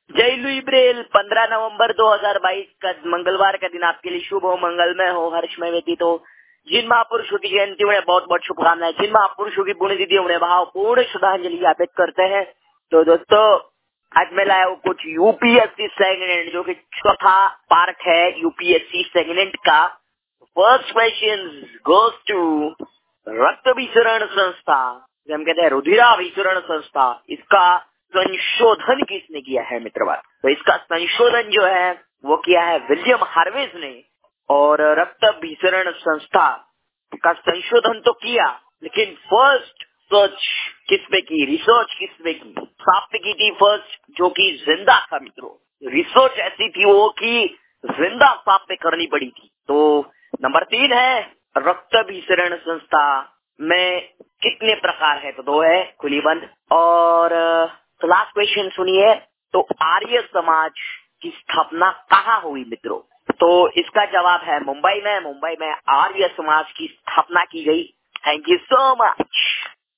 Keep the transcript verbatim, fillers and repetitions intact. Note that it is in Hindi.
जय लुई ब्रेल। पंद्रह नवंबर दो हज़ार बाईस का मंगलवार का दिन आपके लिए शुभ हो, मंगलमय हो, हर्षमय व्यतीत हो। जिन महापुरुषों की जयंती उन्हें बहुत बहुत शुभकामनाएं। जिन महापुरुषों की पुण्यतिथि उन्हें भावपूर्ण श्रद्धांजलि ज्ञापित करते हैं। तो दोस्तों आज मैं लाया हूँ कुछ यूपीएससी सेगमेंट जो कि चौथा पार्ट है यूपीएससी सेगमेंट का। फर्स्ट क्वेश्चन गोज टू रक्त विसरण संस्था, हम कहते हैं रुधिराभिसरण संस्था, इसका संशोधन किसने किया है मित्रवाद? तो इसका संशोधन जो है वो किया है विलियम हार्वेज ने। और रक्त विसरण संस्था का संशोधन तो किया, लेकिन फर्स्ट सर्च किस पे की, रिसर्च किस पे की? सांप पे की थी फर्स्ट, जो कि जिंदा था मित्रों। रिसर्च ऐसी थी वो कि जिंदा सांप पे करनी पड़ी थी। तो नंबर तीन है रक्त विसरण संस्था में कितने प्रकार है? तो दो है, खुली बंद। और तो लास्ट क्वेश्चन सुनिए, तो आर्य समाज की स्थापना कहाँ हुई मित्रों? तो इसका जवाब है मुंबई में। मुंबई में आर्य समाज की स्थापना की गई। Thank you so much.